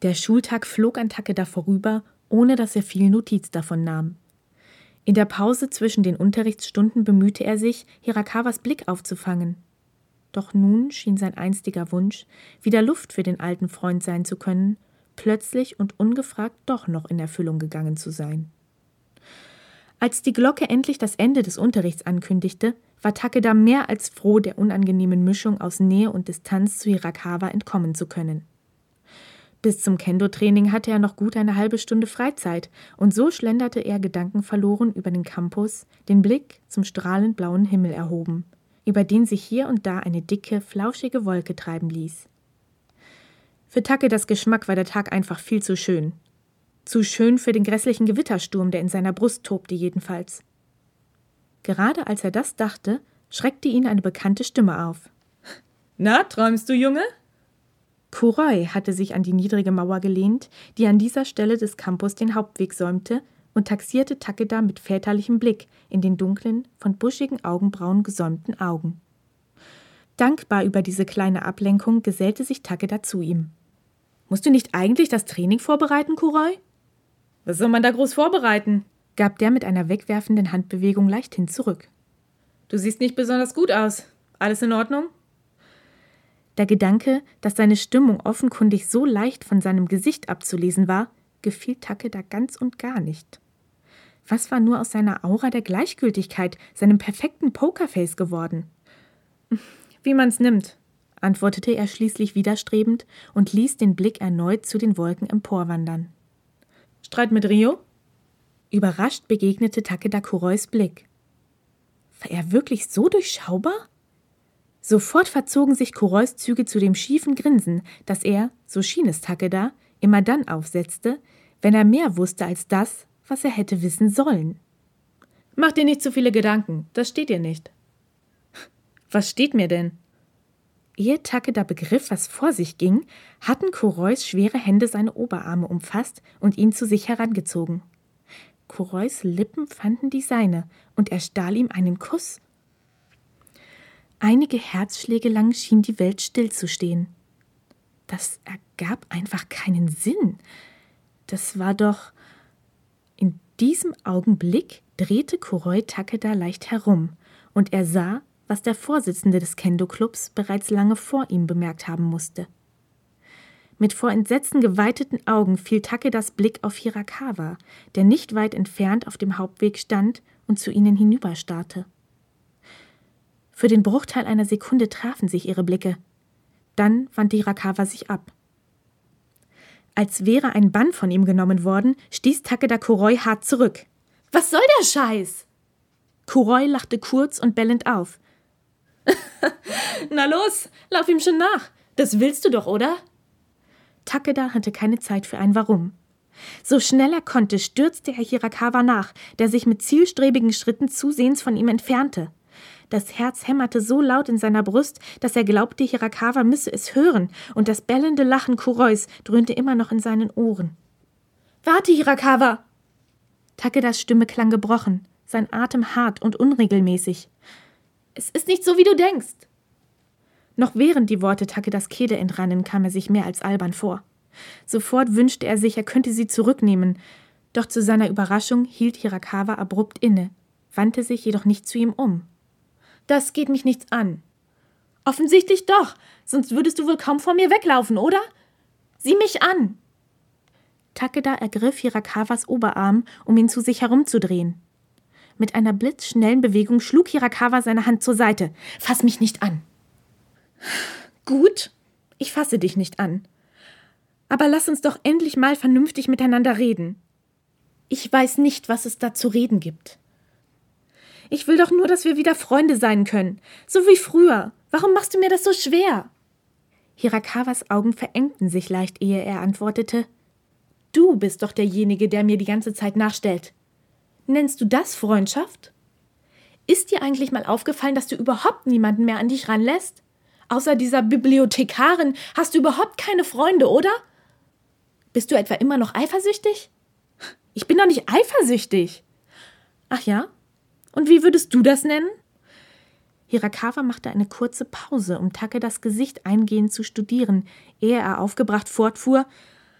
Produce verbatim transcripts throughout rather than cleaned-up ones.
Der Schultag flog an Takeda vorüber, ohne dass er viel Notiz davon nahm. In der Pause zwischen den Unterrichtsstunden bemühte er sich, Hirakawas Blick aufzufangen. Doch nun schien sein einstiger Wunsch, wieder Luft für den alten Freund sein zu können, plötzlich und ungefragt doch noch in Erfüllung gegangen zu sein. Als die Glocke endlich das Ende des Unterrichts ankündigte, war Takeda mehr als froh, der unangenehmen Mischung aus Nähe und Distanz zu Hirakawa entkommen zu können. Bis zum Kendo-Training hatte er noch gut eine halbe Stunde Freizeit, und so schlenderte er gedankenverloren über den Campus, den Blick zum strahlend blauen Himmel erhoben, über den sich hier und da eine dicke, flauschige Wolke treiben ließ. Für Takedas Geschmack war der Tag einfach viel zu schön. Zu schön für den grässlichen Gewittersturm, der in seiner Brust tobte jedenfalls. Gerade als er das dachte, schreckte ihn eine bekannte Stimme auf. »Na, träumst du, Junge?« Kuroi hatte sich an die niedrige Mauer gelehnt, die an dieser Stelle des Campus den Hauptweg säumte, und taxierte Takeda mit väterlichem Blick in den dunklen, von buschigen Augenbrauen gesäumten Augen. Dankbar über diese kleine Ablenkung gesellte sich Takeda zu ihm. »Musst du nicht eigentlich das Training vorbereiten, Kuroi?« »Was soll man da groß vorbereiten?« gab der mit einer wegwerfenden Handbewegung leichthin zurück. »Du siehst nicht besonders gut aus. Alles in Ordnung?« Der Gedanke, dass seine Stimmung offenkundig so leicht von seinem Gesicht abzulesen war, gefiel Takeda ganz und gar nicht. Was war nur aus seiner Aura der Gleichgültigkeit, seinem perfekten Pokerface geworden? »Wie man's nimmt«, antwortete er schließlich widerstrebend und ließ den Blick erneut zu den Wolken emporwandern. »Streit mit Rio?« Überrascht begegnete Takeda Kurois Blick. War er wirklich so durchschaubar? Sofort verzogen sich Kurois Züge zu dem schiefen Grinsen, das er, so schien es Takeda, immer dann aufsetzte, wenn er mehr wusste als das, was er hätte wissen sollen. »Mach dir nicht zu viele Gedanken, das steht dir nicht.« »Was steht mir denn?« Ehe Takeda begriff, was vor sich ging, hatten Kurois schwere Hände seine Oberarme umfasst und ihn zu sich herangezogen. Kurois Lippen fanden die seine, und er stahl ihm einen Kuss. Einige Herzschläge lang schien die Welt stillzustehen. Das ergab einfach keinen Sinn. Das war doch... In diesem Augenblick drehte Kuroi Takeda leicht herum, und er sah, was der Vorsitzende des Kendo-Clubs bereits lange vor ihm bemerkt haben musste. Mit vor Entsetzen geweiteten Augen fiel Takedas Blick auf Hirakawa, der nicht weit entfernt auf dem Hauptweg stand und zu ihnen hinüberstarrte. Für den Bruchteil einer Sekunde trafen sich ihre Blicke. Dann wandte Hirakawa sich ab. Als wäre ein Bann von ihm genommen worden, stieß Takeda Kuroi hart zurück. »Was soll der Scheiß?« Kuroi lachte kurz und bellend auf. »Na los, lauf ihm schon nach. Das willst du doch, oder?« Takeda hatte keine Zeit für ein Warum. So schnell er konnte, stürzte er Hirakawa nach, der sich mit zielstrebigen Schritten zusehends von ihm entfernte. Das Herz hämmerte so laut in seiner Brust, dass er glaubte, Hirakawa müsse es hören, und das bellende Lachen Kurois dröhnte immer noch in seinen Ohren. »Warte, Hirakawa!« Takedas Stimme klang gebrochen, sein Atem hart und unregelmäßig. »Es ist nicht so, wie du denkst!« Noch während die Worte Takedas Kehle entrannen, kam er sich mehr als albern vor. Sofort wünschte er sich, er könnte sie zurücknehmen, doch zu seiner Überraschung hielt Hirakawa abrupt inne, wandte sich jedoch nicht zu ihm um. »Das geht mich nichts an.« »Offensichtlich doch, sonst würdest du wohl kaum vor mir weglaufen, oder? Sieh mich an!« Takeda ergriff Hirakawas Oberarm, um ihn zu sich herumzudrehen. Mit einer blitzschnellen Bewegung schlug Hirakawa seine Hand zur Seite. »Fass mich nicht an!« »Gut, ich fasse dich nicht an. Aber lass uns doch endlich mal vernünftig miteinander reden. Ich weiß nicht, was es da zu reden gibt. Ich will doch nur, dass wir wieder Freunde sein können, so wie früher. Warum machst du mir das so schwer?« Hirakawas Augen verengten sich leicht, ehe er antwortete. »Du bist doch derjenige, der mir die ganze Zeit nachstellt. Nennst du das Freundschaft? Ist dir eigentlich mal aufgefallen, dass du überhaupt niemanden mehr an dich ranlässt? Außer dieser Bibliothekarin hast du überhaupt keine Freunde, oder? Bist du etwa immer noch eifersüchtig?« »Ich bin doch nicht eifersüchtig.« »Ach ja? Und wie würdest du das nennen?« Hirakawa machte eine kurze Pause, um Takedas Gesicht eingehend zu studieren, ehe er aufgebracht fortfuhr.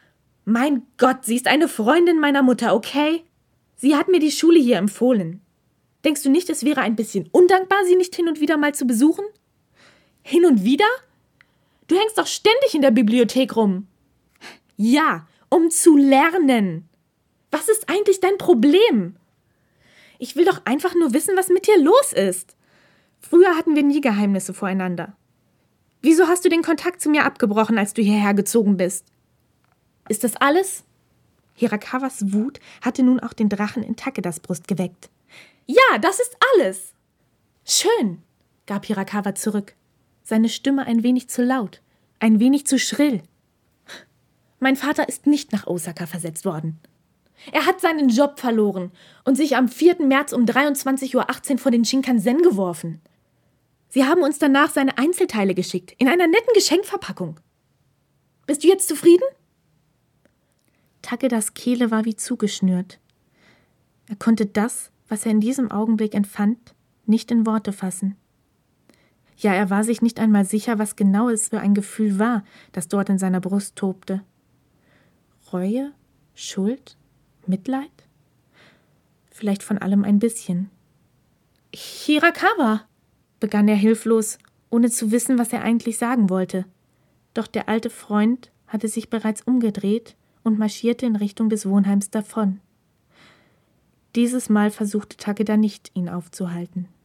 Mein Gott, sie ist eine Freundin meiner Mutter, okay? Sie hat mir die Schule hier empfohlen. Denkst du nicht, es wäre ein bisschen undankbar, sie nicht hin und wieder mal zu besuchen? Hin und wieder? Du hängst doch ständig in der Bibliothek rum. Ja, um zu lernen. Was ist eigentlich dein Problem? Ich will doch einfach nur wissen, was mit dir los ist. Früher hatten wir nie Geheimnisse voreinander. Wieso hast du den Kontakt zu mir abgebrochen, als du hierher gezogen bist? Ist das alles? Hirakawas Wut hatte nun auch den Drachen in Takedas Brust geweckt. Ja, das ist alles. Schön, gab Hirakawa zurück. Seine Stimme ein wenig zu laut, ein wenig zu schrill. Mein Vater ist nicht nach Osaka versetzt worden. Er hat seinen Job verloren und sich am vierten März um dreiundzwanzig Uhr achtzehn vor den Shinkansen geworfen. Sie haben uns danach seine Einzelteile geschickt, in einer netten Geschenkverpackung. Bist du jetzt zufrieden? Takedas Kehle war wie zugeschnürt. Er konnte das, was er in diesem Augenblick empfand, nicht in Worte fassen. Ja, er war sich nicht einmal sicher, was genau es für ein Gefühl war, das dort in seiner Brust tobte. Reue? Schuld? Mitleid? Vielleicht von allem ein bisschen. Hirakawa, begann er hilflos, ohne zu wissen, was er eigentlich sagen wollte. Doch der alte Freund hatte sich bereits umgedreht und marschierte in Richtung des Wohnheims davon. Dieses Mal versuchte Takeda nicht, ihn aufzuhalten.